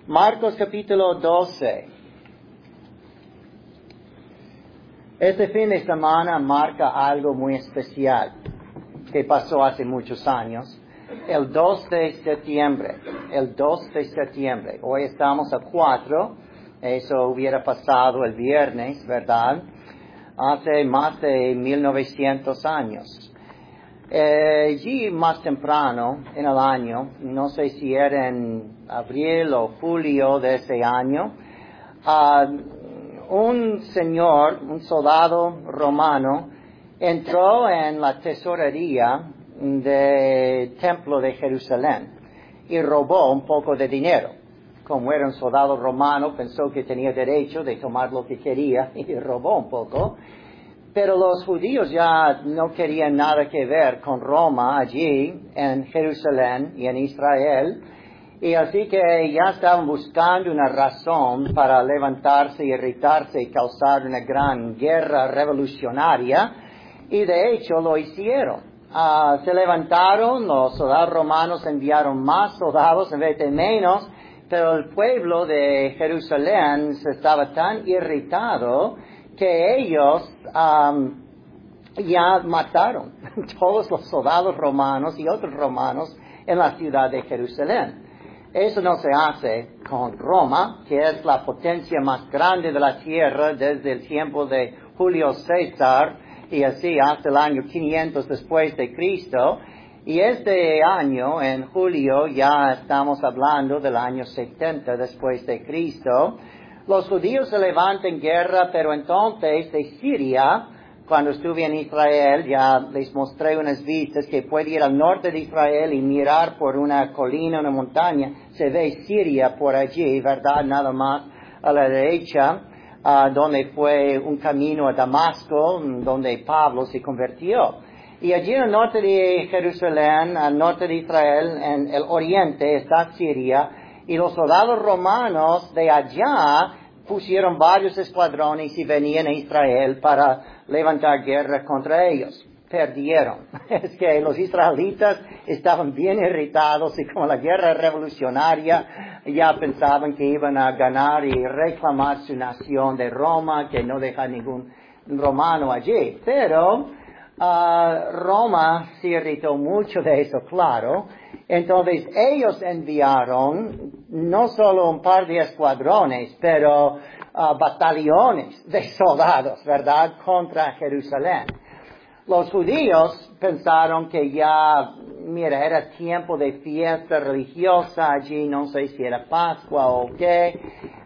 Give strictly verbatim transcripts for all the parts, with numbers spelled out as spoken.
Marcos capítulo doce. Este fin de semana marca algo muy especial que pasó hace muchos años. El dos de septiembre. El dos de septiembre. Hoy estamos a cuatro. Eso hubiera pasado el viernes, ¿verdad? Hace más de mil novecientos años. Eh, allí más temprano en el año, no sé si era en abril o julio de ese año, uh, un señor, un soldado romano, entró en la tesorería del templo de Jerusalén y robó un poco de dinero. Como era un soldado romano, pensó que tenía derecho de tomar lo que quería y robó un poco. Pero los judíos ya no querían nada que ver con Roma allí en Jerusalén y en Israel. Y así que ya estaban buscando una razón para levantarse, irritarse y causar una gran guerra revolucionaria. Y de hecho lo hicieron. Uh, se levantaron, los soldados romanos enviaron más soldados en vez de menos. Pero el pueblo de Jerusalén estaba tan irritado que ellos um, ya mataron todos los soldados romanos y otros romanos en la ciudad de Jerusalén. Eso no se hace con Roma, que es la potencia más grande de la tierra desde el tiempo de Julio César y así hasta el año quinientos después de Cristo. Y este año, en julio, ya estamos hablando del año setenta después de Cristo. Los judíos se levantan en guerra, pero entonces de Siria, cuando estuve en Israel, ya les mostré unas vistas que puede ir al norte de Israel y mirar por una colina, una montaña, se ve Siria por allí, ¿verdad? Nada más a la derecha, uh, donde fue un camino a Damasco, donde Pablo se convirtió. Y allí en el norte de Jerusalén, al norte de Israel, en el oriente, está Siria. Y los soldados romanos de allá pusieron varios escuadrones y venían a Israel para levantar guerra contra ellos. Perdieron. Es que los israelitas estaban bien irritados y como la guerra revolucionaria ya pensaban que iban a ganar y reclamar su nación de Roma, que no deja ningún romano allí. Pero uh, Roma se irritó mucho de eso, claro. Entonces ellos enviaron no solo un par de escuadrones, pero uh, batallones de soldados, ¿verdad?, contra Jerusalén. Los judíos pensaron que ya, mira, era tiempo de fiesta religiosa allí, no sé si era Pascua o qué,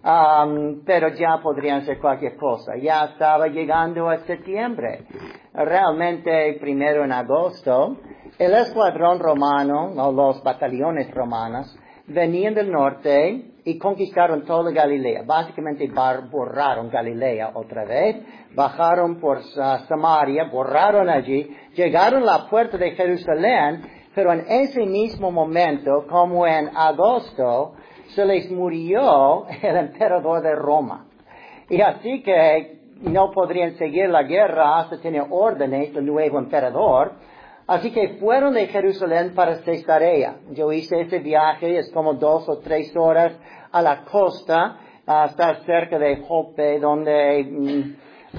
um, pero ya podrían ser cualquier cosa. Ya estaba llegando a septiembre. Realmente, primero en agosto, el escuadrón romano, o los batallones romanos, venían del norte y conquistaron toda Galilea. Básicamente bar- borraron Galilea otra vez, bajaron por uh, Samaria, borraron allí, llegaron a la puerta de Jerusalén, pero en ese mismo momento, como en agosto, se les murió el emperador de Roma. Y así que no podrían seguir la guerra hasta tener órdenes del nuevo emperador. Así que fueron de Jerusalén para Cesarea. Yo hice ese viaje, es como dos o tres horas a la costa, hasta cerca de Jope, donde,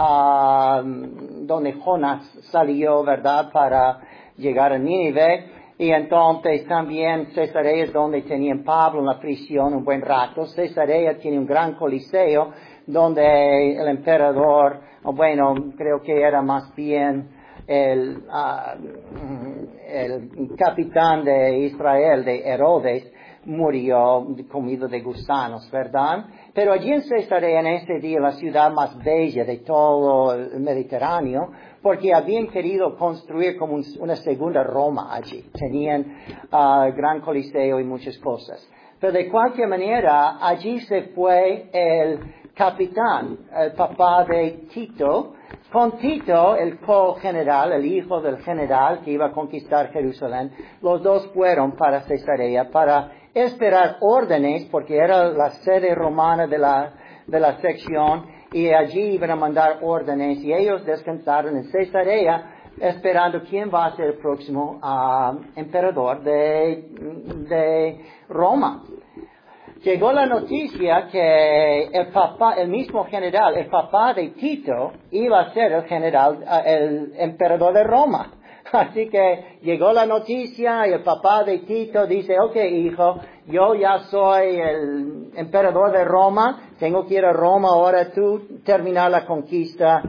uh, donde Jonás salió, ¿verdad?, para llegar a Nínive. Y entonces también Cesarea es donde tenían Pablo en la prisión un buen rato. Cesarea tiene un gran coliseo, donde el emperador, bueno, creo que era más bien el, uh, el capitán de Israel, de Herodes, murió comido de gusanos, ¿verdad? Pero allí en Cesarea, en ese día, la ciudad más bella de todo el Mediterráneo, porque habían querido construir como un, una segunda Roma allí. Tenían uh, gran coliseo y muchas cosas. Pero de cualquier manera, allí se fue el capitán, el papá de Tito, con Tito, el co-general, el hijo del general que iba a conquistar Jerusalén. Los dos fueron para Cesarea para esperar órdenes, porque era la sede romana de la, de la sección, y allí iban a mandar órdenes, y ellos descansaron en Cesarea, esperando quién va a ser el próximo uh, emperador de, de Roma. llegó la noticia que el papá, el mismo general, el papá de Tito, iba a ser el general, el emperador de Roma. Así que llegó la noticia y el papá de Tito dice, ok, hijo, yo ya soy el emperador de Roma, tengo que ir a Roma, ahora tú terminar la conquista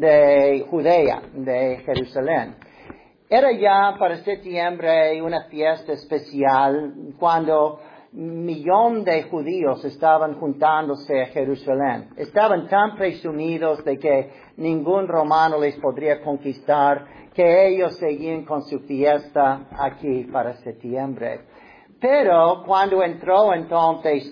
de Judea, de Jerusalén. Era ya para septiembre una fiesta especial cuando un millón de judíos estaban juntándose a Jerusalén. Estaban tan presumidos de que ningún romano les podría conquistar que ellos seguían con su fiesta aquí para septiembre. Pero cuando entró entonces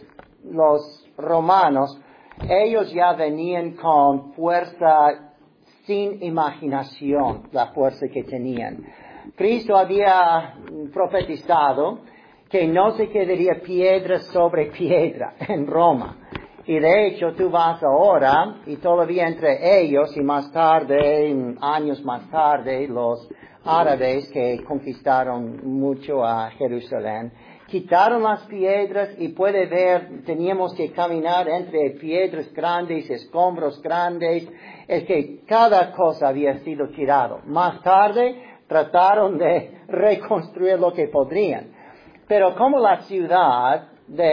los romanos, ellos ya venían con fuerza sin imaginación, la fuerza que tenían. Cristo había profetizado que no se quedaría piedra sobre piedra en Roma. Y de hecho tú vas ahora, y todavía entre ellos, y más tarde, años más tarde, los árabes que conquistaron mucho a Jerusalén, quitaron las piedras y puede ver, teníamos que caminar entre piedras grandes, escombros grandes, es que cada cosa había sido tirado. Más tarde trataron de reconstruir lo que podrían. Pero como la ciudad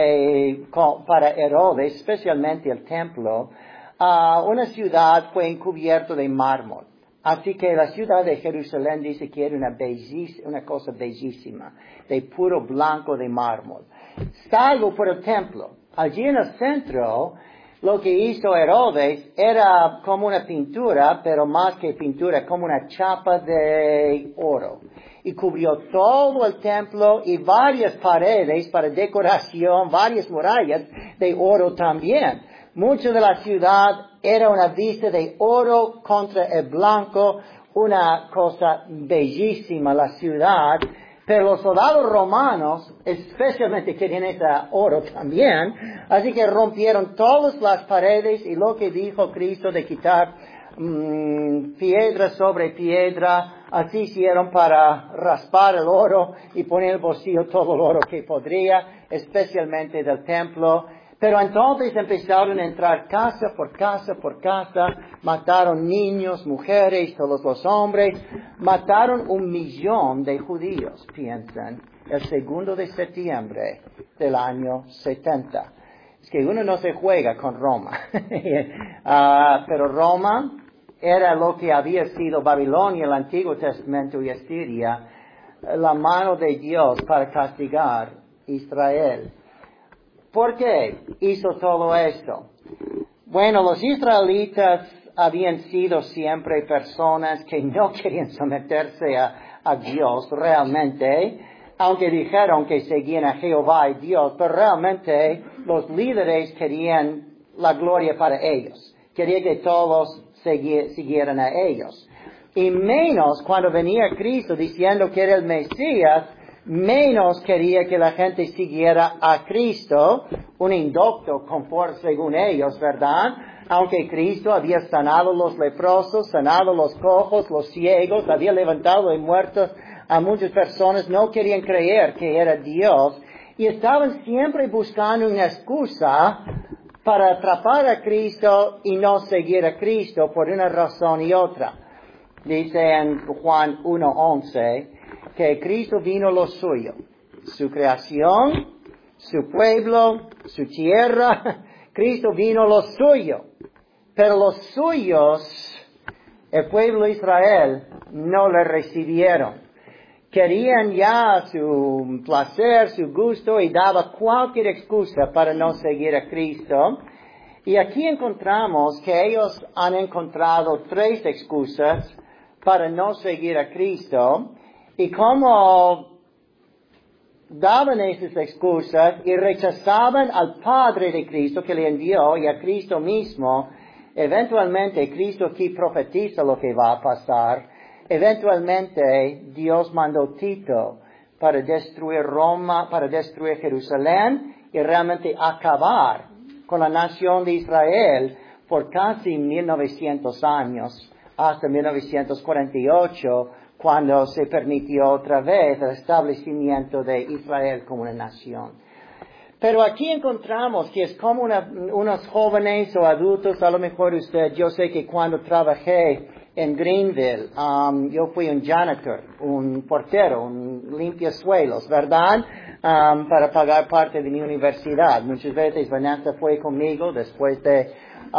de, para Herodes, especialmente el templo, uh, una ciudad fue encubierta de mármol. Así que la ciudad de Jerusalén dice que era una, bellis, una cosa bellísima, de puro blanco de mármol. Salvo por el templo. Allí en el centro, lo que hizo Herodes era como una pintura, pero más que pintura, como una chapa de oro. Y cubrió todo el templo y varias paredes para decoración, varias murallas de oro también. Mucho de la ciudad era una vista de oro contra el blanco, una cosa bellísima la ciudad. Pero los soldados romanos, especialmente querían ese oro también, así que rompieron todas las paredes y lo que dijo Cristo de quitar mmm, piedra sobre piedra, así hicieron para raspar el oro y poner en el bolsillo todo el oro que podría, especialmente del templo. Pero entonces empezaron a entrar casa por casa por casa, mataron niños, mujeres, todos los hombres, mataron un millón de judíos, piensen, el segundo de septiembre del año setenta. Es que uno no se juega con Roma, uh, pero Roma era lo que había sido Babilonia, el Antiguo Testamento y Asiria, la mano de Dios para castigar a Israel. ¿Por qué hizo todo esto? Bueno, los israelitas habían sido siempre personas que no querían someterse a, a Dios realmente, aunque dijeron que seguían a Jehová y Dios, pero realmente los líderes querían la gloria para ellos. Querían que todos segui- siguieran a ellos. Y menos cuando venía Cristo diciendo que era el Mesías, menos quería que la gente siguiera a Cristo, un indocto conforme según ellos, ¿verdad? Aunque Cristo había sanado los leprosos, sanado los cojos, los ciegos, había levantado de muertos a muchas personas, no querían creer que era Dios y estaban siempre buscando una excusa para atrapar a Cristo y no seguir a Cristo por una razón y otra. Dice en Juan uno once que Cristo vino lo suyo, su creación, su pueblo, su tierra. Cristo vino lo suyo, pero los suyos, el pueblo de Israel, no le recibieron. Querían ya su placer, su gusto, y daba cualquier excusa para no seguir a Cristo. Y aquí encontramos que ellos han encontrado tres excusas para no seguir a Cristo. Y como daban esas excusas y rechazaban al Padre de Cristo que le envió y a Cristo mismo, eventualmente Cristo aquí profetiza lo que va a pasar. Eventualmente Dios mandó Tito para destruir Roma, para destruir Jerusalén y realmente acabar con la nación de Israel por casi mil novecientos años, hasta mil novecientos cuarenta y ocho, cuando se permitió otra vez el establecimiento de Israel como una nación. Pero aquí encontramos que es como una, unos jóvenes o adultos, a lo mejor usted, yo sé que cuando trabajé en Greenville, um, yo fui un janitor, un portero, un limpiasuelos, ¿verdad? Um, para pagar parte de mi universidad. Muchas veces Vanessa fue conmigo después de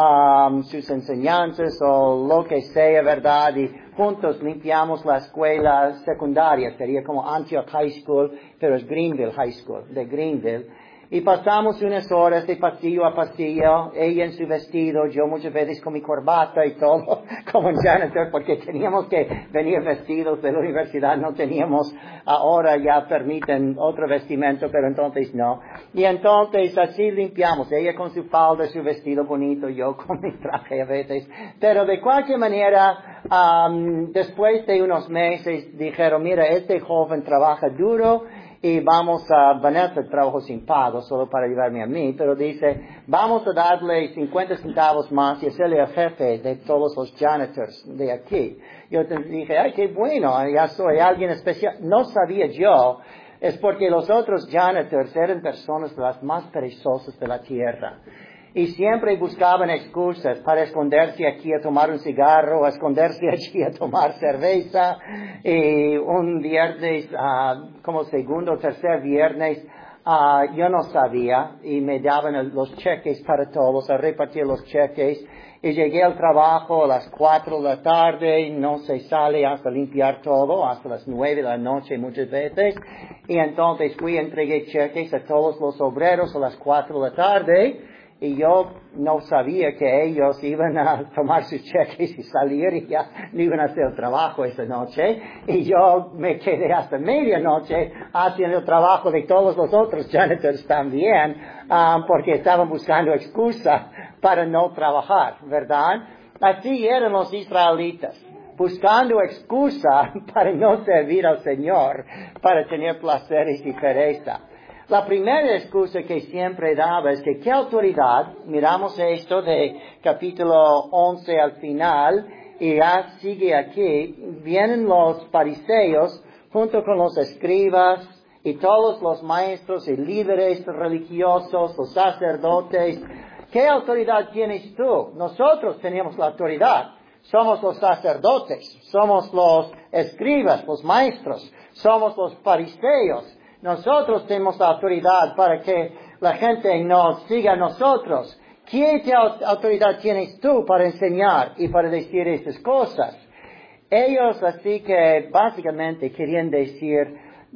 um, sus enseñanzas o lo que sea, ¿verdad? Y juntos limpiamos la escuela secundaria, sería como Antioch High School, pero es Greenville High School, de Greenville. Y pasamos unas horas de pasillo a pasillo, ella en su vestido, yo muchas veces con mi corbata y todo, como un janitor, porque teníamos que venir vestidos de la universidad, no teníamos, ahora ya permiten otro vestimento, pero entonces no. Y entonces así limpiamos, ella con su falda, su vestido bonito, yo con mi traje a veces. Pero de cualquier manera, um, después de unos meses dijeron, mira, este joven trabaja duro, y vamos a, Vanessa trabajó sin pago, solo para ayudarme a mí, pero dice, vamos a darle cincuenta centavos más y hacerle el jefe de todos los janitors de aquí. Yo te dije, ay, qué bueno, ya soy alguien especial. No sabía yo, es porque los otros janitors eran personas de las más perezosas de la tierra. Y siempre buscaban excusas para esconderse aquí a tomar un cigarro, a esconderse aquí a tomar cerveza. Y un viernes, uh, como segundo o tercer viernes, uh, yo no sabía y me daban los cheques para todos, a repartir los cheques. Y llegué al trabajo a las cuatro de la tarde, no se sale hasta limpiar todo, hasta las nueve de la noche muchas veces. Y entonces fui y entregué cheques a todos los obreros a las cuatro de la tarde. Y yo no sabía que ellos iban a tomar sus cheques y salir y ya no iban a hacer el trabajo esa noche. Y yo me quedé hasta medianoche haciendo el trabajo de todos los otros janitors también, um, porque estaban buscando excusa para no trabajar, ¿verdad? Así eran los israelitas, buscando excusa para no servir al Señor, para tener placeres y pereza. La primera excusa que siempre daba es que qué autoridad, miramos esto de capítulo once al final, y ya sigue aquí, vienen los fariseos junto con los escribas y todos los maestros y líderes religiosos, los sacerdotes. ¿Qué autoridad tienes tú? Nosotros tenemos la autoridad. Somos los sacerdotes, somos los escribas, los maestros, somos los fariseos. Nosotros tenemos la autoridad para que la gente nos siga a nosotros. ¿Qué autoridad tienes tú para enseñar y para decir estas cosas? Ellos así que básicamente querían decir,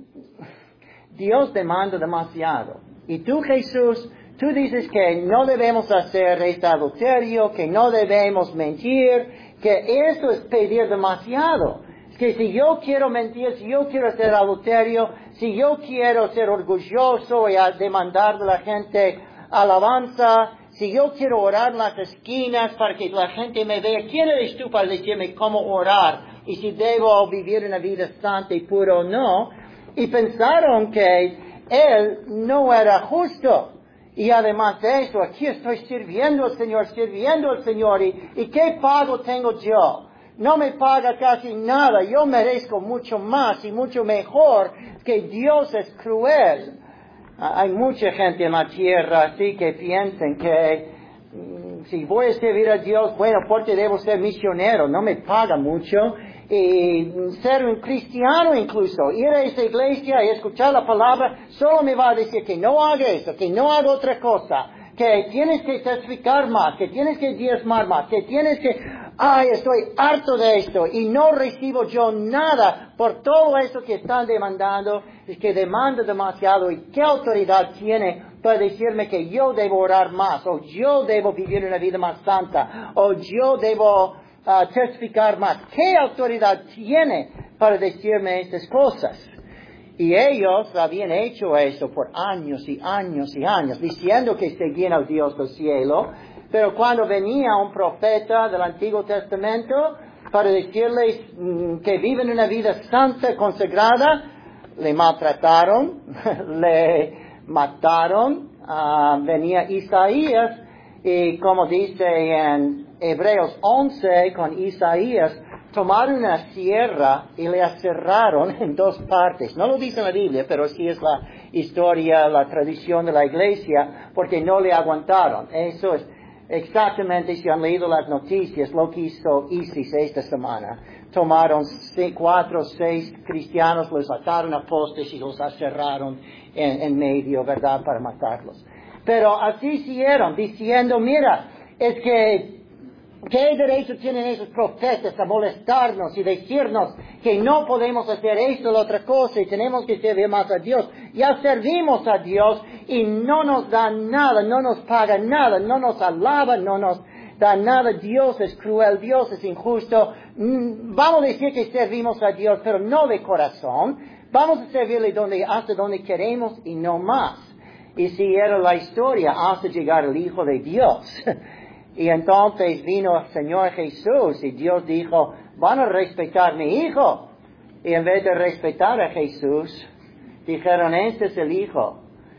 Dios demanda demasiado. Y tú, Jesús, tú dices que no debemos hacer este adulterio, que no debemos mentir, que eso es pedir demasiado. Que si yo quiero mentir, si yo quiero hacer adulterio, si yo quiero ser orgulloso y demandar de la gente alabanza, si yo quiero orar en las esquinas para que la gente me vea, ¿quién eres tú para decirme cómo orar? Y si debo vivir una vida santa y pura o no. Y pensaron que él no era justo. Y además de eso, aquí estoy sirviendo al Señor, sirviendo al Señor. ¿Y, y qué pago tengo yo? No me paga casi nada, yo merezco mucho más y mucho mejor, que Dios es cruel. Hay mucha gente en la tierra así que piensan que mm, si voy a servir a Dios, bueno, porque debo ser misionero, no me paga mucho. Y ser un cristiano incluso, ir a esa iglesia y escuchar la palabra, solo me va a decir que no haga eso, que no haga otra cosa, que tienes que testificar más, que tienes que diezmar más, que tienes que... Ay, estoy harto de esto y no recibo yo nada por todo esto que están demandando, es que demanda demasiado. ¿Y qué autoridad tiene para decirme que yo debo orar más, o yo debo vivir una vida más santa, o yo debo uh, testificar más? ¿Qué autoridad tiene para decirme estas cosas? Y ellos habían hecho eso por años y años y años, diciendo que seguían al Dios del cielo. Pero cuando venía un profeta del Antiguo Testamento para decirles mm, que viven una vida santa, consagrada, le maltrataron, le mataron. Uh, venía Isaías y como dice en Hebreos once con Isaías, tomaron una sierra y la cerraron en dos partes. No lo dice en la Biblia, pero sí es la historia, la tradición de la iglesia, porque no le aguantaron. Eso es exactamente, si han leído las noticias, lo que hizo ISIS esta semana. Tomaron cuatro o seis cristianos, los ataron a postes y los cerraron en, en medio, ¿verdad?, para matarlos. Pero así hicieron, diciendo, mira, es que, ¿qué derecho tienen esos profetas a molestarnos y decirnos que no podemos hacer esto o la otra cosa y tenemos que servir más a Dios? Ya servimos a Dios y no nos dan nada, no nos pagan nada, no nos alaban, no nos da nada. Dios es cruel, Dios es injusto. Vamos a decir que servimos a Dios, pero no de corazón. Vamos a servirle donde, hasta donde queremos y no más. Y si era la historia hasta llegar el Hijo de Dios. Y entonces vino el Señor Jesús y Dios dijo, van a respetar a mi Hijo. Y en vez de respetar a Jesús, dijeron, este es el Hijo.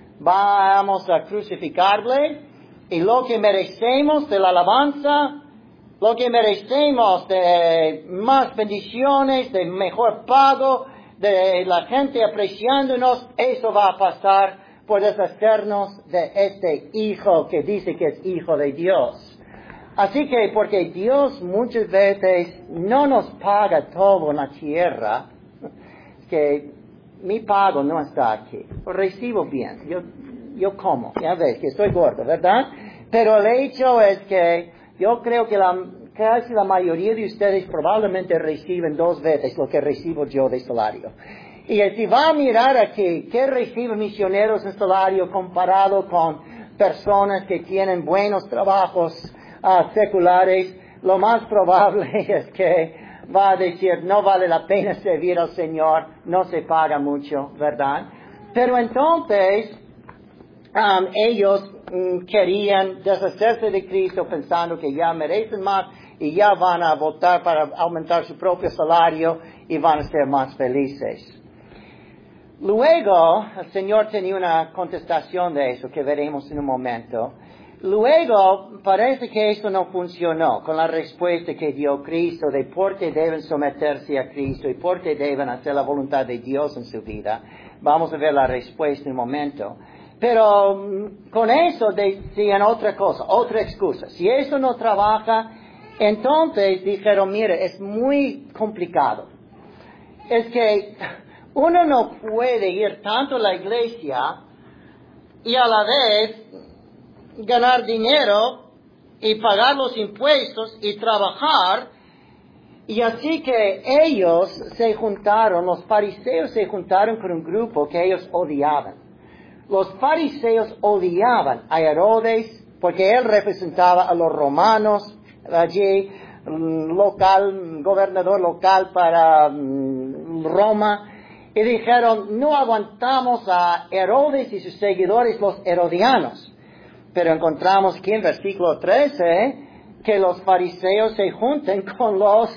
Vamos a crucificarle y lo que merecemos de la alabanza, lo que merecemos de más bendiciones, de mejor pago, de la gente apreciándonos, eso va a pasar por deshacernos de este Hijo que dice que es Hijo de Dios. Así que, porque Dios muchas veces no nos paga todo en la tierra, que mi pago no está aquí, lo recibo bien, yo, yo como, ya ves que estoy gordo, ¿verdad? Pero el hecho es que yo creo que la, casi la mayoría de ustedes probablemente reciben dos veces lo que recibo yo de salario. Y si va a mirar aquí, ¿qué reciben misioneros en salario comparado con personas que tienen buenos trabajos uh, seculares? Lo más probable es que va a decir, no vale la pena servir al Señor, no se paga mucho, ¿verdad? Pero entonces, um, ellos um, querían deshacerse de Cristo pensando que ya merecen más y ya van a votar para aumentar su propio salario y van a ser más felices. Luego, el Señor tenía una contestación de eso que veremos en un momento. Luego, parece que eso no funcionó con la respuesta que dio Cristo de por qué deben someterse a Cristo y por qué deben hacer la voluntad de Dios en su vida. Vamos a ver la respuesta en un momento. Pero con eso decían otra cosa, otra excusa. Si eso no trabaja, entonces dijeron, mire, es muy complicado. Es que uno no puede ir tanto a la iglesia y a la vez ganar dinero y pagar los impuestos y trabajar. Y así que ellos se juntaron, los fariseos se juntaron con un grupo que ellos odiaban. Los fariseos odiaban a Herodes porque él representaba a los romanos allí, local, gobernador local para um, Roma. Y dijeron, no aguantamos a Herodes y sus seguidores, los herodianos. Pero encontramos aquí en versículo trece que los fariseos se junten con los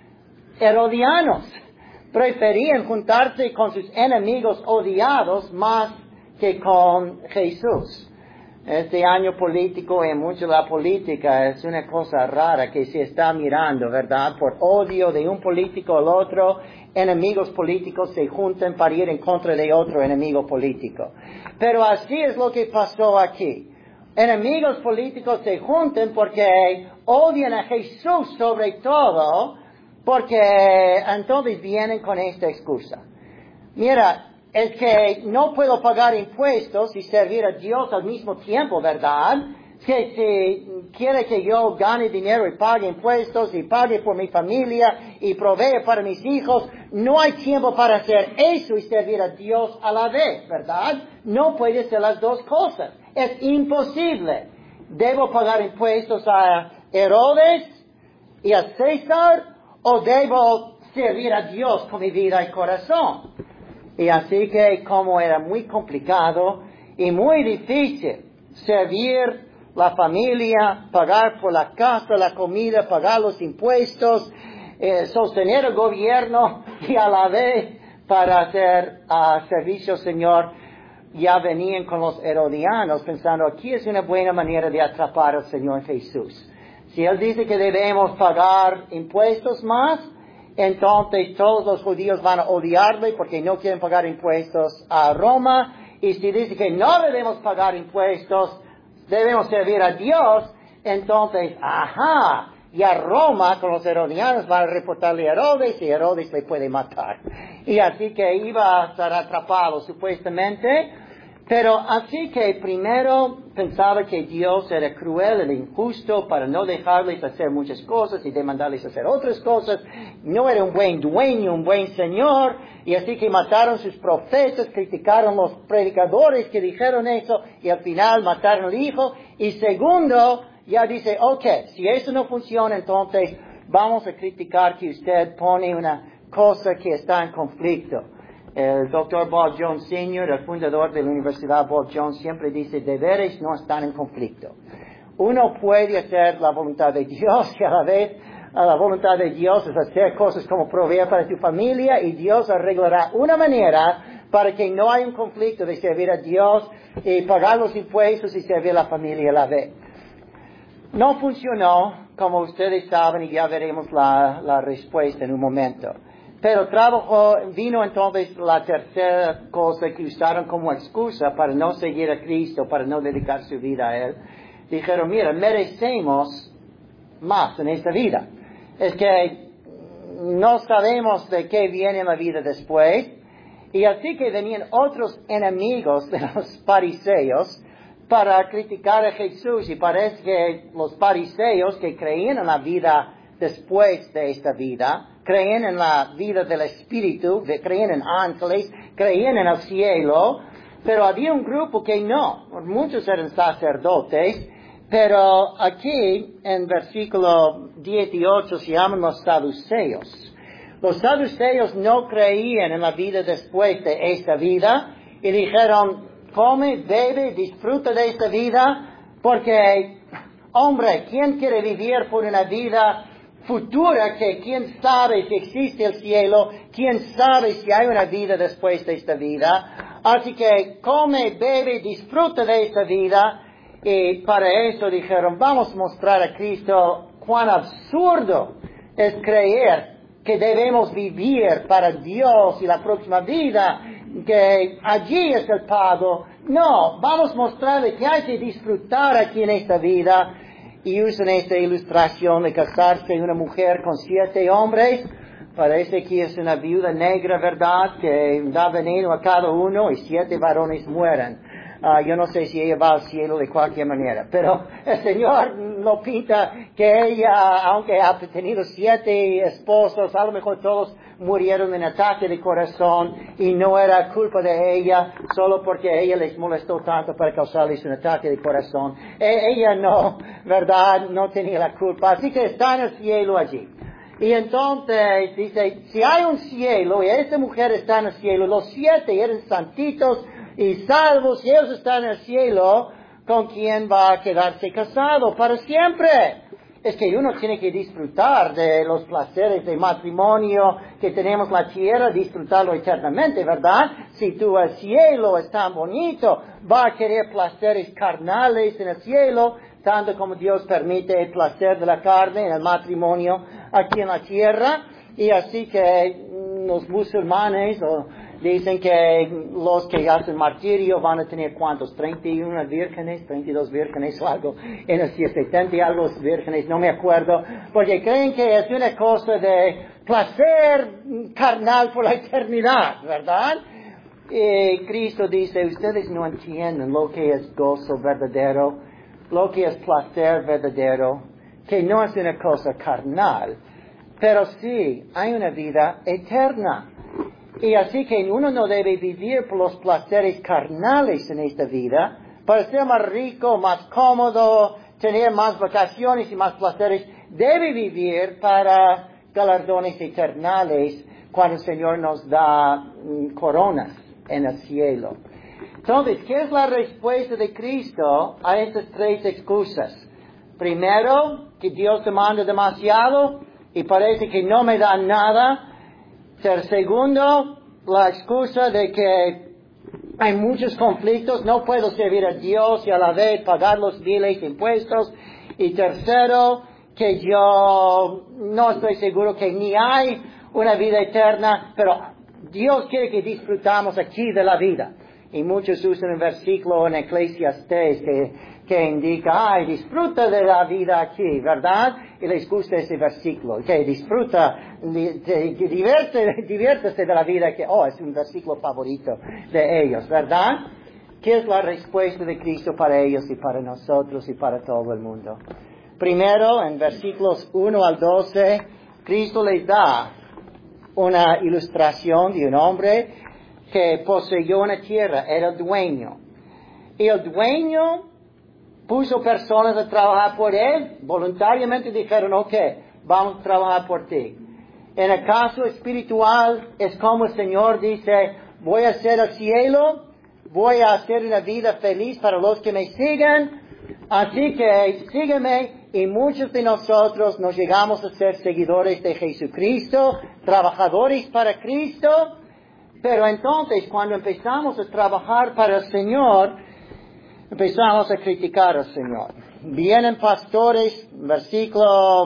herodianos. Preferían juntarse con sus enemigos odiados más que con Jesús. Este año político y mucho la política es una cosa rara que se está mirando, ¿verdad? Por odio de un político al otro, enemigos políticos se juntan para ir en contra de otro enemigo político. Pero así es lo que pasó aquí. Enemigos políticos se juntan porque odian a Jesús sobre todo, porque entonces vienen con esta excusa. Mira, es que no puedo pagar impuestos y servir a Dios al mismo tiempo, ¿verdad? Que si quiere que yo gane dinero y pague impuestos y pague por mi familia y provee para mis hijos, no hay tiempo para hacer eso y servir a Dios a la vez, ¿verdad? No puede ser las dos cosas. Es imposible. ¿Debo pagar impuestos a Herodes y a César o debo servir a Dios con mi vida y corazón? Y así que como era muy complicado y muy difícil servir la familia, pagar por la casa, la comida, pagar los impuestos, eh, sostener el gobierno y a la vez para hacer uh, servicio al Señor, ya venían con los herodianos pensando, aquí es una buena manera de atrapar al Señor Jesús. Si Él dice que debemos pagar impuestos más, entonces todos los judíos van a odiarle porque no quieren pagar impuestos a Roma. Y si dice que no debemos pagar impuestos, debemos servir a Dios, entonces, ajá, y a Roma con los herodianos van a reportarle a Herodes y Herodes le puede matar. Y así que iba a estar atrapado supuestamente. Pero así que primero pensaba que Dios era cruel, era injusto para no dejarles hacer muchas cosas y demandarles hacer otras cosas. No era un buen dueño, un buen señor. Y así que mataron sus profetas, criticaron los predicadores que dijeron eso y al final mataron al hijo. Y segundo, ya dice, ok, si eso no funciona, entonces vamos a criticar que usted pone una cosa que está en conflicto. El doctor Bob Jones senior, el fundador de la Universidad Bob Jones, siempre dice, deberes no están en conflicto. Uno puede hacer la voluntad de Dios y a la vez la voluntad de Dios es hacer cosas como proveer para tu familia y Dios arreglará una manera para que no haya un conflicto de servir a Dios y pagar los impuestos y servir a la familia a la vez. No funcionó, como ustedes saben, y ya veremos la, la respuesta en un momento. Pero trabajó, vino entonces la tercera cosa que usaron como excusa para no seguir a Cristo, para no dedicar su vida a Él. Dijeron, mira, merecemos más en esta vida. Es que no sabemos de qué viene la vida después. Y así que venían otros enemigos de los fariseos para criticar a Jesús. Y parece que los fariseos que creían en la vida después de esta vida, creían en la vida del Espíritu, creían en ángeles, creían en el cielo, pero había un grupo que no. Muchos eran sacerdotes, pero aquí en versículo dieciocho se llaman los saduceos. Los saduceos no creían en la vida después de esta vida y dijeron, come, bebe, disfruta de esta vida, porque, hombre, ¿quién quiere vivir por una vida futura que quién sabe si existe el cielo, quién sabe si hay una vida después de esta vida? Así que come, bebe, disfruta de esta vida. Y para eso dijeron, vamos a mostrar a Cristo cuán absurdo es creer que debemos vivir para Dios y la próxima vida, que allí es el pago. No, vamos a mostrarle que hay que disfrutar aquí en esta vida. Y usan esta ilustración de casarse una mujer con siete hombres. Parece que es una viuda negra, ¿verdad? Que da veneno a cada uno y siete varones mueren. Uh, yo no sé si ella va al cielo de cualquier manera, pero el Señor lo pinta que ella, aunque ha tenido siete esposos, a lo mejor todos murieron en ataque de corazón y no era culpa de ella, solo porque ella les molestó tanto para causarles un ataque de corazón. E- ella no, ¿verdad? No tenía la culpa, así que está en el cielo allí. Y entonces dice, si hay un cielo y esa mujer está en el cielo, los siete eran santitos y salvos, y ellos están en el cielo, ¿con quién va a quedarse casado para siempre? Es que uno tiene que disfrutar de los placeres de matrimonio que tenemos en la tierra, disfrutarlo eternamente, ¿verdad? Si tu el cielo es tan bonito, va a querer placeres carnales en el cielo, tanto como Dios permite el placer de la carne en el matrimonio aquí en la tierra. Y así que los musulmanes o dicen que los que hacen martirio van a tener ¿cuántos? treinta y una vírgenes, treinta y dos vírgenes o algo, en el setenta y algo vírgenes, no me acuerdo, porque creen que es una cosa de placer carnal por la eternidad, ¿verdad? Y Cristo dice, ustedes no entienden lo que es gozo verdadero, lo que es placer verdadero, que no es una cosa carnal, pero sí hay una vida eterna. Y así que uno no debe vivir por los placeres carnales en esta vida, para ser más rico, más cómodo, tener más vacaciones y más placeres. Debe vivir para galardones eternales cuando el Señor nos da mm, coronas en el cielo. Entonces, ¿qué es la respuesta de Cristo a estas tres excusas? Primero, que Dios demanda demasiado y parece que no me da nada. Segundo, la excusa de que hay muchos conflictos, no puedo servir a Dios y a la vez pagar los biles, impuestos. Y tercero, que yo no estoy seguro que ni hay una vida eterna, pero Dios quiere que disfrutamos aquí de la vida. Y muchos usan un versículo en Eclesiastés que, que indica, ay, disfruta de la vida aquí, ¿verdad? Y les gusta ese versículo, que disfruta, que divierte, diviértese de la vida aquí. Oh, es un versículo favorito de ellos, ¿verdad? ¿Qué es la respuesta de Cristo para ellos y para nosotros y para todo el mundo? Primero, en versículos uno al doce, Cristo les da una ilustración de un hombre que poseyó una tierra, era el dueño. Y el dueño puso personas a trabajar por él, voluntariamente dijeron, ok, vamos a trabajar por ti. En el caso espiritual, es como el Señor dice, voy a hacer el cielo, voy a hacer una vida feliz para los que me sigan, así que sígueme. Y muchos de nosotros nos llegamos a ser seguidores de Jesucristo, trabajadores para Cristo, pero entonces cuando empezamos a trabajar para el Señor, empezamos a criticar al Señor. Vienen pastores, versículo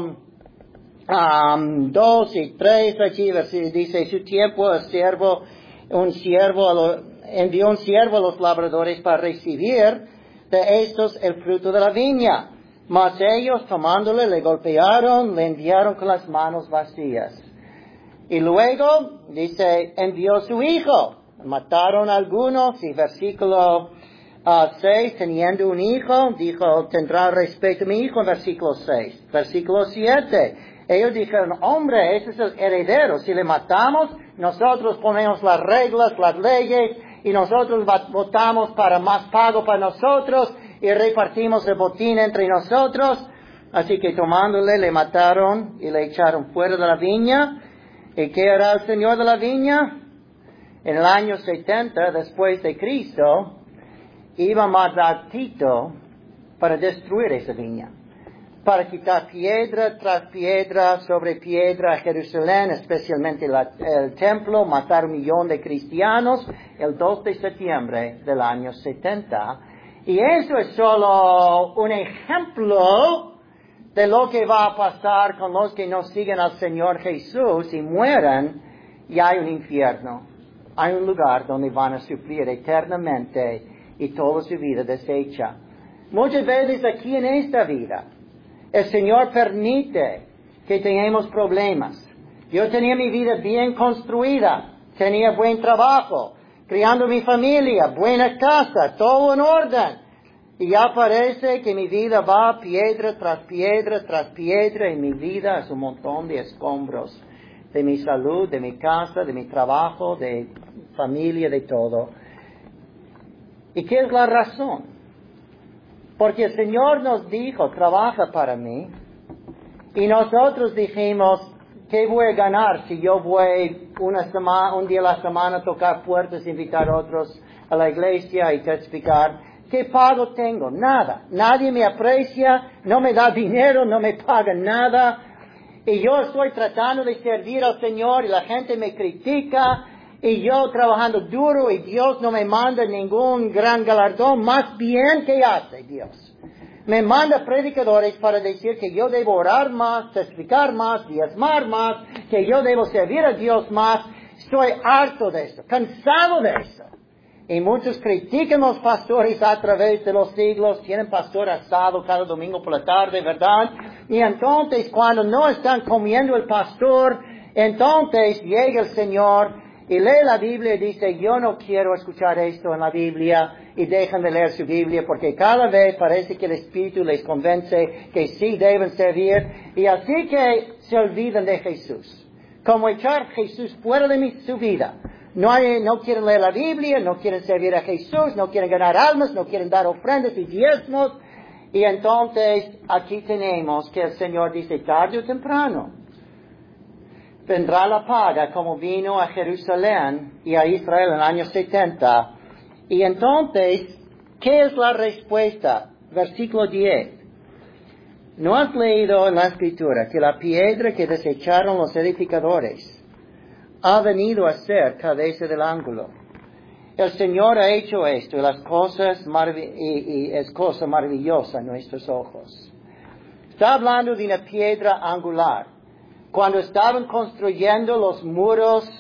um, dos y tres, allí dice, su tiempo el siervo, un siervo, envió un siervo a los labradores para recibir de estos el fruto de la viña. Mas ellos, tomándole, le golpearon, le enviaron con las manos vacías. Y luego, dice, envió su hijo. Mataron a algunos, y versículo uh, seis, teniendo un hijo, dijo, tendrá respeto a mi hijo, en versículo seis. Versículo siete, ellos dijeron, hombre, ese es el heredero, si le matamos, nosotros ponemos las reglas, las leyes, y nosotros votamos para más pago para nosotros, y repartimos el botín entre nosotros. Así que tomándole, le mataron y le echaron fuera de la viña. ¿Y qué hará el Señor de la viña? En el año setenta, después de Cristo, iba a mandar Tito para destruir esa viña, para quitar piedra tras piedra sobre piedra a Jerusalén, especialmente la, el templo, matar un millón de cristianos el dos de septiembre del año setenta. Y eso es solo un ejemplo de lo que va a pasar con los que no siguen al Señor Jesús y mueran, y hay un infierno. Hay un lugar donde van a sufrir eternamente y toda su vida deshecha. Muchas veces aquí en esta vida, el Señor permite que tengamos problemas. Yo tenía mi vida bien construida, tenía buen trabajo, criando mi familia, buena casa, todo en orden. Y ya parece que mi vida va piedra tras piedra tras piedra, y mi vida es un montón de escombros. De mi salud, de mi casa, de mi trabajo, de familia, de todo. ¿Y qué es la razón? Porque el Señor nos dijo, trabaja para mí. Y nosotros dijimos, ¿qué voy a ganar si yo voy una semana, un día a la semana a tocar puertas, invitar a otros a la iglesia y testificar? ¿Qué pago tengo? Nada. Nadie me aprecia, no me da dinero, no me paga nada. Y yo estoy tratando de servir al Señor y la gente me critica. Y yo trabajando duro y Dios no me manda ningún gran galardón. Más bien, ¿qué hace Dios? Me manda predicadores para decir que yo debo orar más, testificar más, diezmar más, que yo debo servir a Dios más. Estoy harto de eso, cansado de eso. Y muchos critican los pastores a través de los siglos, tienen pastor asado cada domingo por la tarde, ¿verdad? Y entonces cuando no están comiendo el pastor, entonces llega el Señor y lee la Biblia y dice, yo no quiero escuchar esto en la Biblia, y dejan de leer su Biblia porque cada vez parece que el Espíritu les convence que sí deben servir, y así que se olvidan de Jesús. Como echar Jesús fuera de mi, su vida. No, hay, no quieren leer la Biblia, no quieren servir a Jesús, no quieren ganar almas, no quieren dar ofrendas y diezmos. Y entonces aquí tenemos que el Señor dice, tarde o temprano vendrá la paga, como vino a Jerusalén y a Israel en el año setenta. Y entonces, ¿qué es la respuesta? Versículo diez. ¿No has leído en la Escritura que la piedra que desecharon los edificadores ha venido a ser cabeza del ángulo? El Señor ha hecho esto, y las cosas marav- y, y es cosa maravillosa en nuestros ojos. Está hablando de una piedra angular. cuando estaban construyendo los muros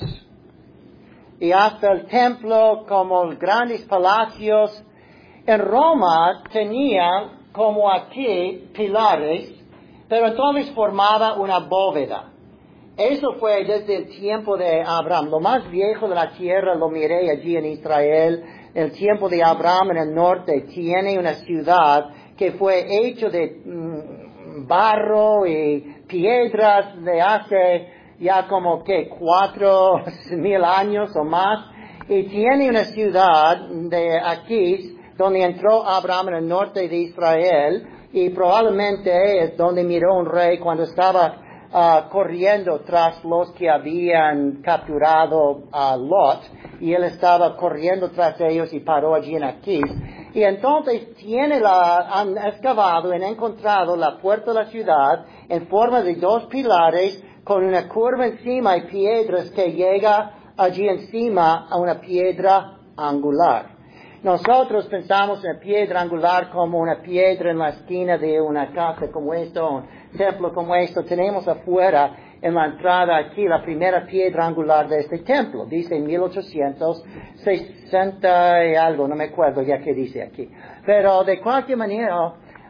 y hasta el templo, como grandes palacios, en Roma tenía como aquí pilares, pero entonces formaba una bóveda. Eso fue desde el tiempo de Abraham. Lo más viejo de la tierra lo miré allí en Israel. El tiempo de Abraham en el norte tiene una ciudad que fue hecho de mm, barro y piedras de hace ya como que cuatro mil años o más. Y tiene una ciudad de aquí donde entró Abraham en el norte de Israel y probablemente es donde miró un rey cuando estaba Uh, corriendo tras los que habían capturado a uh, Lot, y él estaba corriendo tras ellos y paró allí en Aquis. Y entonces tiene la, han excavado y han encontrado la puerta de la ciudad en forma de dos pilares con una curva encima y piedras que llega allí encima a una piedra angular. Nosotros pensamos en la piedra angular como una piedra en la esquina de una casa como esto, un templo como esto. Tenemos afuera, en la entrada aquí, la primera piedra angular de este templo. Dice mil ochocientos sesenta y algo, no me acuerdo ya qué dice aquí. Pero de cualquier manera,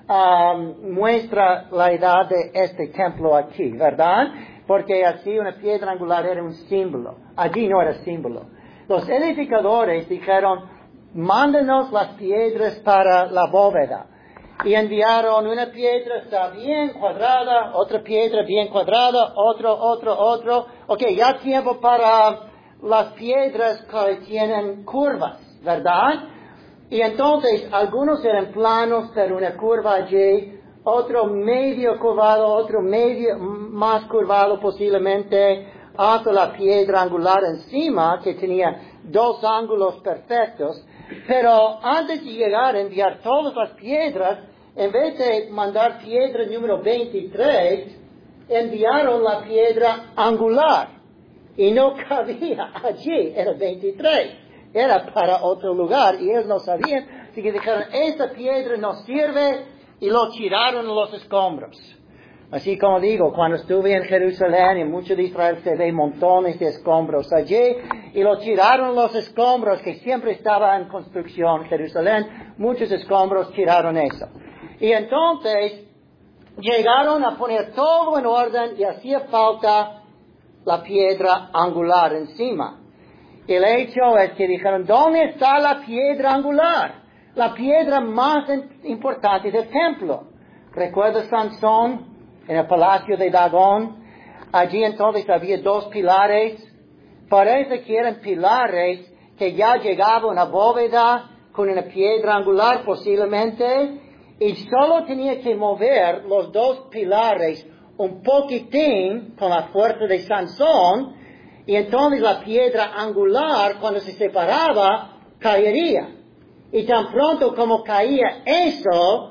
um, muestra la edad de este templo aquí, ¿verdad? Porque así una piedra angular era un símbolo. Allí no era símbolo. Los edificadores dijeron, mándenos las piedras para la bóveda. Y enviaron una piedra, está bien cuadrada, otra piedra bien cuadrada, otro, otro, otro. Ok, ya tiempo para las piedras que tienen curvas, ¿verdad? Y entonces, algunos eran planos, pero una curva allí, otro medio curvado, otro medio más curvado posiblemente, hasta la piedra angular encima, que tenía dos ángulos perfectos. Pero antes de llegar a enviar todas las piedras, en vez de mandar piedra número veintitrés, enviaron la piedra angular. Y no cabía allí, era veintitrés. Era para otro lugar y ellos no sabían. Así que dijeron, esta piedra no sirve, y lo tiraron en los escombros. Así como digo, cuando estuve en Jerusalén, y mucho de Israel se ve montones de escombros allí, y lo tiraron los escombros, que siempre estaba en construcción Jerusalén, muchos escombros tiraron eso. Y entonces, llegaron a poner todo en orden, y hacía falta la piedra angular encima. Y el hecho es que dijeron, ¿dónde está la piedra angular? La piedra más importante del templo. ¿Recuerda Sansón? En el palacio de Dagón, allí entonces había dos pilares. Parece que eran pilares que ya llegaban a una bóveda con una piedra angular posiblemente, y solo tenía que mover los dos pilares un poquitín con la fuerza de Sansón, y entonces la piedra angular, cuando se separaba, caería. Y tan pronto como caía eso,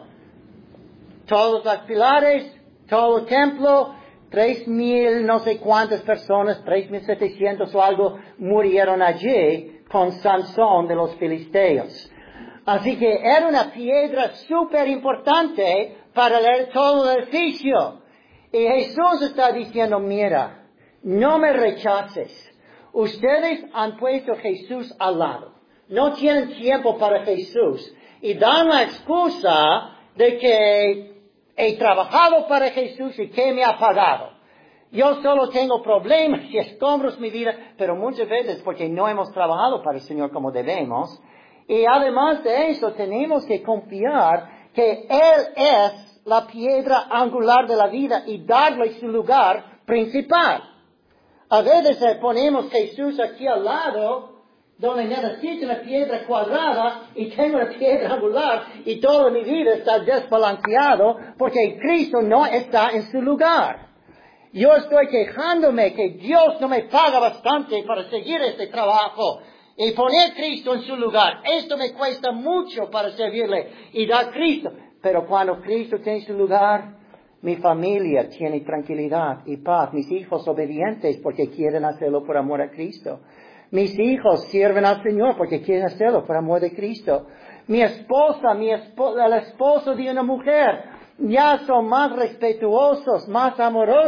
todos los pilares, todo el templo, tres mil no sé cuántas personas, tres mil setecientos o algo, murieron allí con Sansón de los filisteos. Así que era una piedra súper importante para leer todo el edificio. Y Jesús está diciendo, mira, no me rechaces. Ustedes han puesto a Jesús al lado. No tienen tiempo para Jesús. Y dan la excusa de que he trabajado para Jesús y que me ha pagado. Yo solo tengo problemas y escombros en mi vida, pero muchas veces porque no hemos trabajado para el Señor como debemos. Y además de eso, tenemos que confiar que Él es la piedra angular de la vida y darle su lugar principal. A veces ponemos Jesús aquí al lado, donde necesito una piedra cuadrada y tengo una piedra angular, y toda mi vida está desbalanceado porque Cristo no está en su lugar. Yo estoy quejándome que Dios no me paga bastante para seguir este trabajo y poner Cristo en su lugar. Esto me cuesta mucho para servirle y dar Cristo. Pero cuando Cristo tiene su lugar, mi familia tiene tranquilidad y paz. Mis hijos obedientes porque quieren hacerlo por amor a Cristo. Mis hijos sirven al Señor porque quieren hacerlo por amor de Cristo. Mi esposa, mi esposa, el esposo de una mujer, ya son más respetuosos, más amorosos,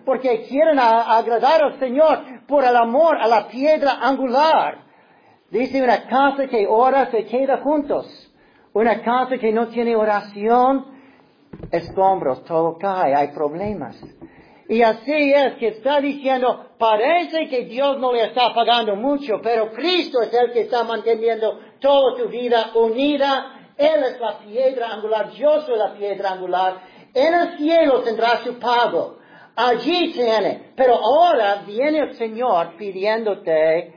porque quieren a- agradar al Señor por el amor a la piedra angular. Dice, una casa que ora se queda juntos. Una casa que no tiene oración, escombros, todo cae, hay problemas. Y así es que está diciendo, parece que Dios no le está pagando mucho, pero Cristo es el que está manteniendo toda tu vida unida. Él es la piedra angular, yo soy la piedra angular. En el cielo tendrá su pago. Allí tiene. Pero ahora viene el Señor pidiéndote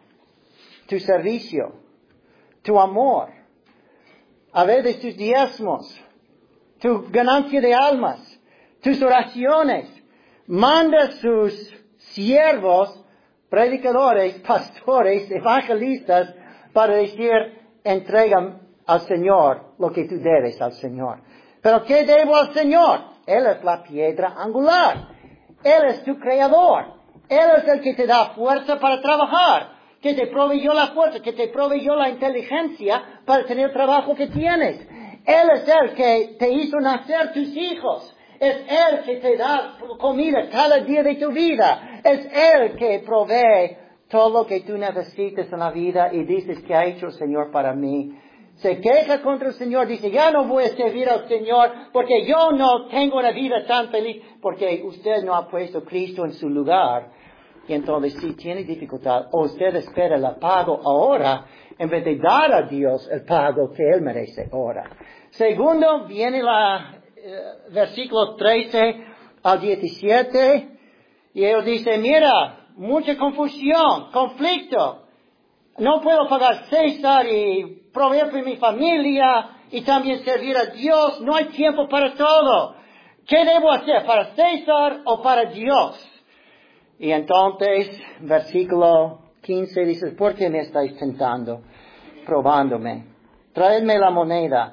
tu servicio, tu amor, a veces tus diezmos, tu ganancia de almas, tus oraciones. Manda sus siervos, predicadores, pastores, evangelistas, para decir, entrega al Señor lo que tú debes al Señor. ¿Pero qué debo al Señor? Él es la piedra angular. Él es tu creador. Él es el que te da fuerza para trabajar, que te proveyó la fuerza, que te proveyó la inteligencia para tener el trabajo que tienes. Él es el que te hizo nacer tus hijos. Es Él que te da comida cada día de tu vida. Es Él que provee todo lo que tú necesitas en la vida y dices, ¿qué ha hecho el Señor para mí? Se queja contra el Señor, dice, ya no voy a servir al Señor porque yo no tengo una vida tan feliz porque usted no ha puesto a Cristo en su lugar. Y entonces si tiene dificultad, o usted espera el pago ahora en vez de dar a Dios el pago que Él merece ahora. Segundo, viene la Uh, versículo trece al diecisiete, y él dice, mira, mucha confusión, conflicto, no puedo pagar César y proveer por mi familia y también servir a Dios, no hay tiempo para todo. ¿Qué debo hacer, para César o para Dios? Y entonces, versículo quince dice, ¿por qué me estáis tentando, probándome? Traedme la moneda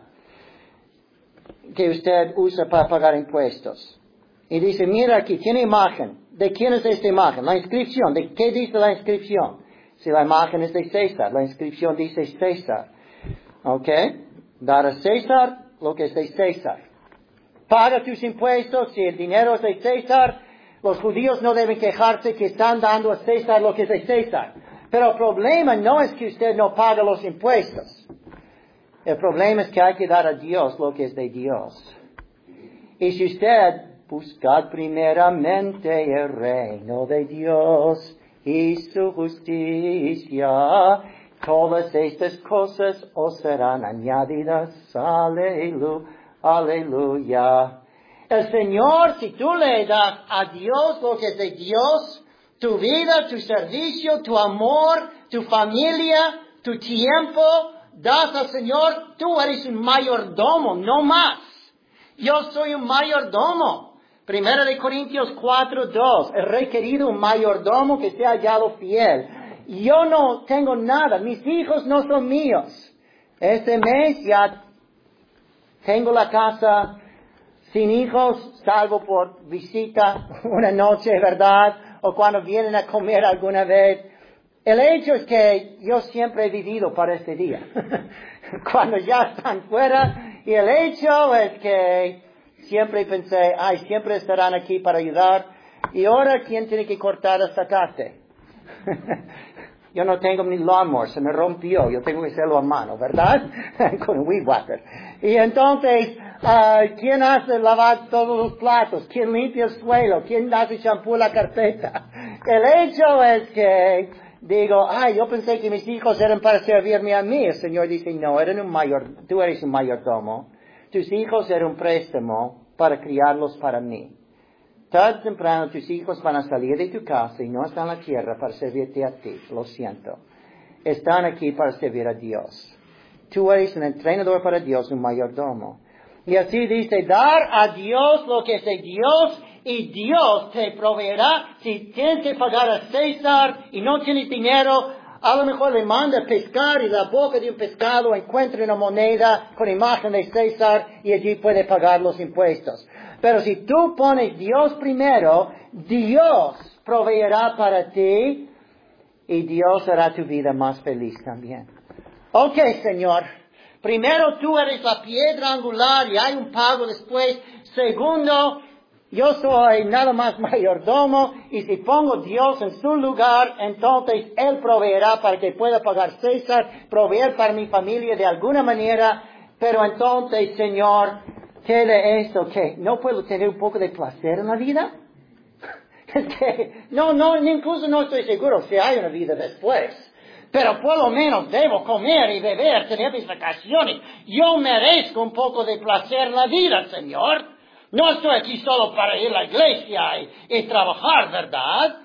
que usted usa para pagar impuestos. Y dice, mira aquí, tiene imagen. ¿De quién es esta imagen? La inscripción. ¿De qué dice la inscripción? Si la imagen es de César, la inscripción dice César. ¿Ok? Dar a César lo que es de César. Paga tus impuestos. Si el dinero es de César, los judíos no deben quejarse que están dando a César lo que es de César. Pero el problema no es que usted no paga los impuestos. El problema es que hay que dar a Dios lo que es de Dios. Y si usted busca primeramente el reino de Dios y su justicia, todas estas cosas os serán añadidas. Aleluya, aleluya. El Señor, si tú le das a Dios lo que es de Dios, tu vida, tu servicio, tu amor, tu familia, tu tiempo, das al Señor, tú eres un mayordomo, no más. Yo soy un mayordomo. Primera de Corintios cuatro, dos. He requerido un mayordomo que sea hallado fiel. Yo no tengo nada. Mis hijos no son míos. Este mes ya tengo la casa sin hijos, salvo por visita una noche, ¿verdad? O cuando vienen a comer alguna vez. El hecho es que yo siempre he vivido para este día, cuando ya están fuera, y el hecho es que siempre pensé, ay, siempre estarán aquí para ayudar, y ahora, ¿quién tiene que cortar el zacate? Yo no tengo mi lawnmower, se me rompió, yo tengo que hacerlo a mano, ¿verdad? Con un weed whacker. Y entonces, uh, ¿quién hace lavar todos los platos? ¿Quién limpia el suelo? ¿Quién hace champú la carpeta? El hecho es que digo, ay, yo pensé que mis hijos eran para servirme a mí. El Señor dice, no, eran un mayor, tú eres un mayordomo. Tus hijos eran un préstamo para criarlos para mí. Tarde o temprano tus hijos van a salir de tu casa y no están en la tierra para servirte a ti. Lo siento. Están aquí para servir a Dios. Tú eres un entrenador para Dios, un mayordomo. Y así dice, dar a Dios lo que es de Dios y Dios te proveerá. Si tienes que pagar a César y no tienes dinero, a lo mejor le manda pescar y la boca de un pescado encuentra una moneda con imagen de César y allí puede pagar los impuestos. Pero si tú pones Dios primero, Dios proveerá para ti y Dios hará tu vida más feliz también. Ok, Señor. Primero, tú eres la piedra angular y hay un pago después. Segundo, Yo soy nada más mayordomo y si pongo Dios en su lugar, entonces Él proveerá para que pueda pagar César, proveer para mi familia de alguna manera. Pero entonces, Señor, ¿qué de esto? ¿Qué? ¿No puedo tener un poco de placer en la vida? no, no, incluso no estoy seguro si hay una vida después. Pero por lo menos debo comer y beber, tener mis vacaciones. Yo merezco un poco de placer en la vida, Señor. No estoy aquí solo para ir a la iglesia y, y trabajar, ¿verdad?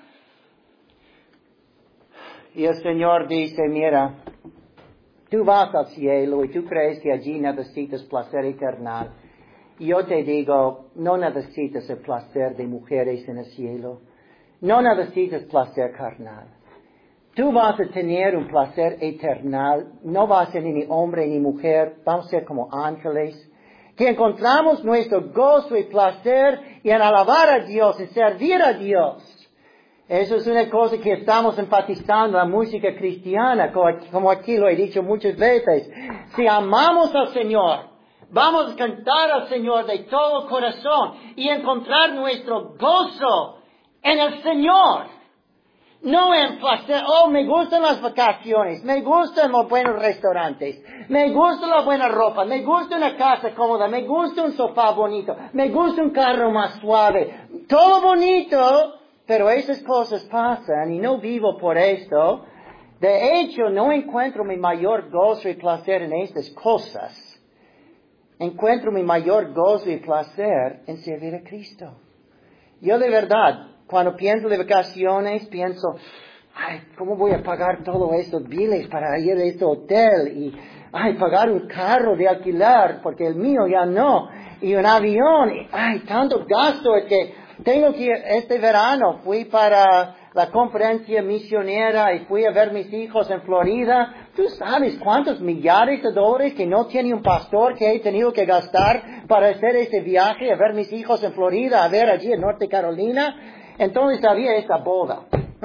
Y el Señor dice, mira, tú vas al cielo y tú crees que allí necesitas placer eterno. Y yo te digo, no necesitas el placer de mujeres en el cielo. No necesitas placer carnal. Tú vas a tener un placer eterno. No vas a ser ni hombre ni mujer. Vamos a ser como ángeles. Que encontramos nuestro gozo y placer en alabar a Dios, en servir a Dios. Eso es una cosa que estamos enfatizando en la música cristiana, como aquí lo he dicho muchas veces. Si amamos al Señor, vamos a cantar al Señor de todo corazón y encontrar nuestro gozo en el Señor. No en placer, oh, me gustan las vacaciones, me gustan los buenos restaurantes, me gusta la buena ropa, me gusta una casa cómoda, me gusta un sofá bonito, me gusta un carro más suave. Todo bonito, pero esas cosas pasan y no vivo por esto. De hecho, no encuentro mi mayor gozo y placer en estas cosas. Encuentro mi mayor gozo y placer en servir a Cristo. Yo de verdad, cuando pienso de vacaciones, pienso, ay, ¿cómo voy a pagar todos estos biles para ir a este hotel? Y, ay, pagar un carro de alquilar, porque el mío ya no. Y un avión, y, ay, tanto gasto es que tengo que ir, este verano fui para la conferencia misionera y fui a ver mis hijos en Florida. ¿Tú sabes cuántos millares de dólares que no tiene un pastor que he tenido que gastar para hacer este viaje a ver mis hijos en Florida, a ver allí en Norte Carolina? Entonces había esta boda.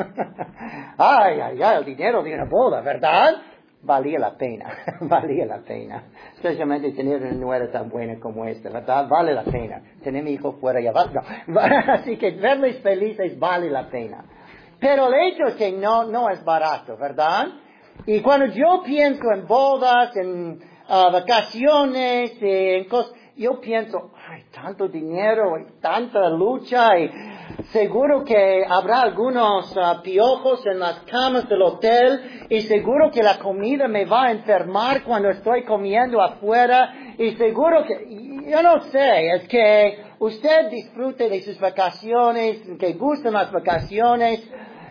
ay, ay, ay, el dinero de una boda, ¿verdad? Valía la pena, valía la pena. Especialmente tener una nuera tan buena como esta, ¿verdad? Vale la pena. Tener mi hijo fuera ya va. No. Así que verles felices vale la pena. Pero el hecho es que no, no es barato, ¿verdad? Y cuando yo pienso en bodas, en uh, vacaciones, en cosas, yo pienso, ay, tanto dinero y tanta lucha y seguro que habrá algunos uh, piojos en las camas del hotel y seguro que la comida me va a enfermar cuando estoy comiendo afuera y seguro que, yo no sé, es que usted disfrute de sus vacaciones, que gusten las vacaciones,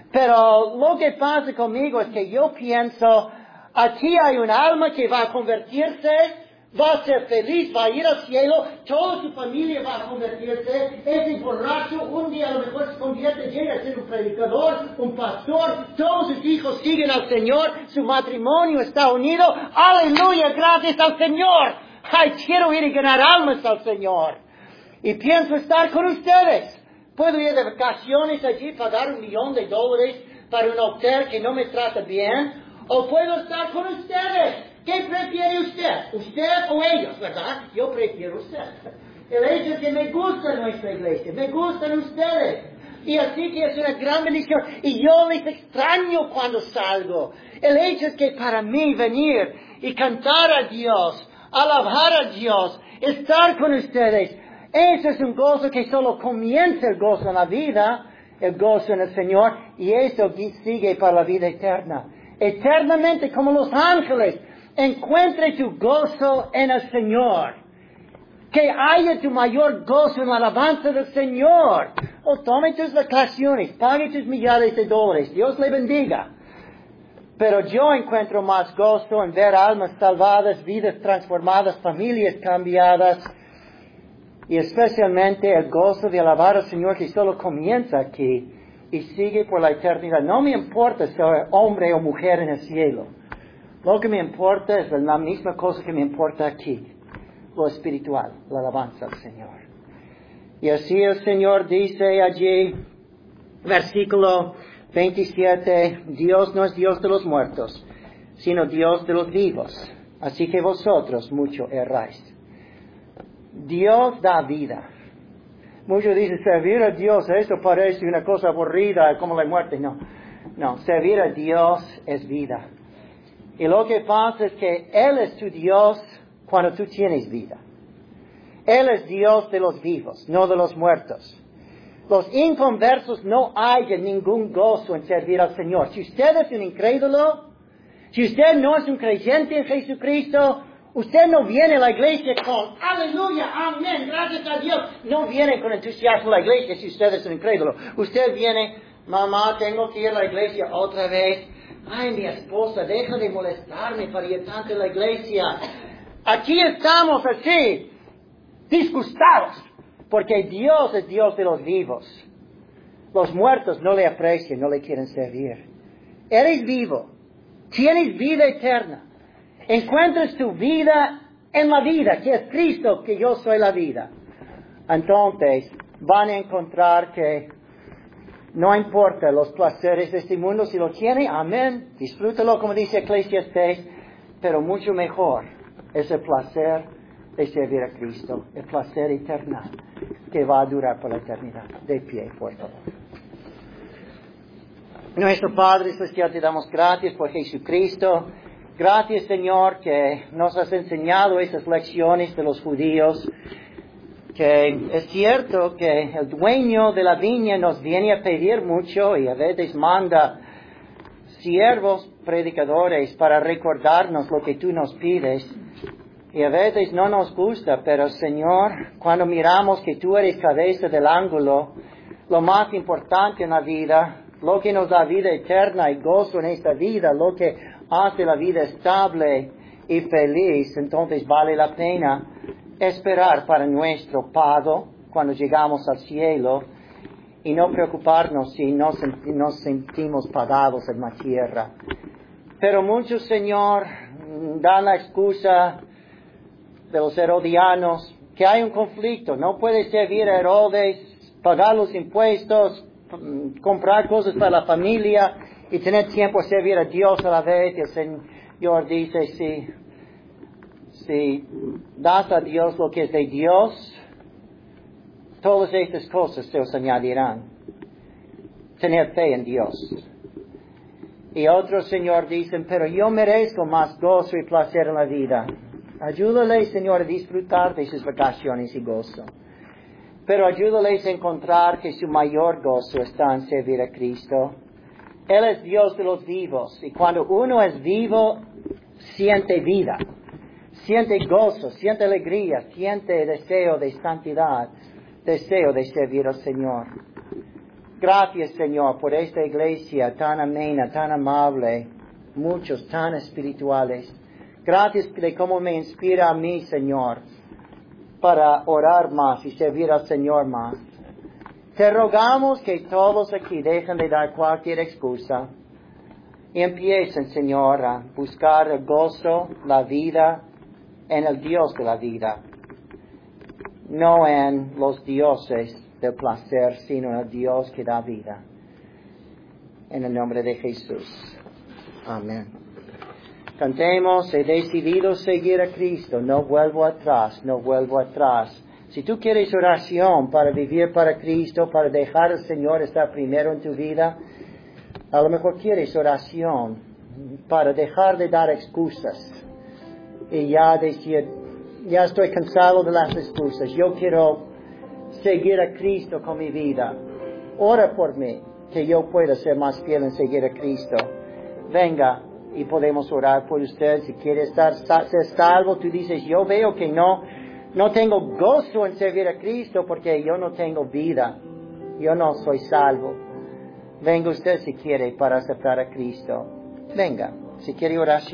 pero lo que pasa conmigo es que yo pienso, aquí hay un alma que va a convertirse, va a ser feliz, va a ir al cielo, toda su familia va a convertirse, ese borracho un día a lo mejor se convierte, llega a ser un predicador, un pastor, todos sus hijos siguen al Señor, su matrimonio está unido, aleluya, gracias al Señor, ay, quiero ir y ganar almas al Señor, y pienso estar con ustedes, puedo ir de vacaciones allí, pagar un millón de dólares para un hotel que no me trata bien, o puedo estar con ustedes. ¿Qué prefiere usted? ¿Usted o ellos, verdad? Yo prefiero usted. El hecho es que me gusta nuestra iglesia, me gustan ustedes. Y así que es una gran bendición. Y yo les extraño cuando salgo. El hecho es que para mí venir y cantar a Dios, alabar a Dios, estar con ustedes, eso es un gozo que solo comienza el gozo en la vida, el gozo en el Señor, y eso sigue para la vida eterna. Eternamente como los ángeles. Encuentre tu gozo en el Señor. Que haya tu mayor gozo en la alabanza del Señor. O tome tus vacaciones, pague tus millares de dólares. Dios le bendiga. Pero yo encuentro más gozo en ver almas salvadas, vidas transformadas, familias cambiadas. Y especialmente el gozo de alabar al Señor que solo comienza aquí y sigue por la eternidad. No me importa si soy hombre o mujer en el cielo. Lo que me importa es la misma cosa que me importa aquí, lo espiritual, la alabanza al Señor. Y así el Señor dice allí, versículo veintisiete, Dios no es Dios de los muertos, sino Dios de los vivos. Así que vosotros mucho erráis. Dios da vida, Muchos dicen, servir a Dios, esto parece una cosa aburrida, como la muerte. No, no, servir a Dios es vida. Y lo que pasa es que Él es tu Dios cuando tú tienes vida. Él es Dios de los vivos, no de los muertos. Los inconversos no hay ningún gozo en servir al Señor. Si usted es un incrédulo, si usted no es un creyente en Jesucristo, usted no viene a la iglesia con aleluya, amén, gracias a Dios. No viene con entusiasmo a la iglesia si usted es un incrédulo. Usted viene, mamá, tengo que ir a la iglesia otra vez. Ay, mi esposa, deja de molestarme para ir tanto a la iglesia. Aquí estamos así, disgustados, porque Dios es Dios de los vivos. Los muertos no le aprecian, no le quieren servir. Eres vivo, tienes vida eterna. Encuentras tu vida en la vida, que es Cristo, que yo soy la vida. Entonces, van a encontrar que no importa los placeres de este mundo, si lo tiene, amén, disfrútalo como dice Eclesiastés, pero mucho mejor es el placer de servir a Cristo, el placer eterno que va a durar por la eternidad. De pie, por favor. Nuestro Padre Celestial, te damos gracias por Jesucristo. Gracias, Señor, que nos has enseñado esas lecciones de los judíos, que es cierto que el dueño de la viña nos viene a pedir mucho y a veces manda siervos predicadores para recordarnos lo que tú nos pides. Y a veces no nos gusta, pero Señor, cuando miramos que tú eres cabeza del ángulo, lo más importante en la vida, lo que nos da vida eterna y gozo en esta vida, lo que hace la vida estable y feliz, entonces vale la pena esperar para nuestro pago cuando llegamos al cielo y no preocuparnos si nos, nos sentimos pagados en la tierra. Pero muchos, Señor, dan la excusa de los herodianos que hay un conflicto. No puede servir a Herodes, pagar los impuestos, comprar cosas para la familia y tener tiempo a servir a Dios a la vez. Y el Señor dice, si, si das a Dios lo que es de Dios, todas estas cosas se os añadirán. Tener fe en Dios. Y otros, Señor, dicen, pero yo merezco más gozo y placer en la vida. Ayúdale, Señor, a disfrutar de sus vacaciones y gozo. Pero ayúdales a encontrar que su mayor gozo está en servir a Cristo. Él es Dios de los vivos. Y cuando uno es vivo, siente vida, siente gozo, siente alegría, siente deseo de santidad, deseo de servir al Señor. Gracias, Señor, por esta iglesia tan amena, tan amable, muchos tan espirituales. Gracias de cómo me inspira a mí, Señor, para orar más y servir al Señor más. Te rogamos que todos aquí dejen de dar cualquier excusa y empiecen, Señor, a buscar el gozo, la vida, en el Dios de la vida. No en los dioses del placer, sino en el Dios que da vida. En el nombre de Jesús. Amén. Cantemos, he decidido seguir a Cristo, no vuelvo atrás, no vuelvo atrás. Si tú quieres oración para vivir para Cristo, para dejar al Señor estar primero en tu vida, a lo mejor quieres oración para dejar de dar excusas y ya decir, ya estoy cansado de las excusas, yo quiero seguir a Cristo con mi vida. Ora por mí, que yo pueda ser más fiel en seguir a Cristo. Venga. Y podemos orar por usted. Si quiere estar ser salvo, tú dices, yo veo que no, no tengo gozo en servir a Cristo porque yo no tengo vida. Yo no soy salvo. Venga usted si quiere para aceptar a Cristo. Venga, si quiere oración.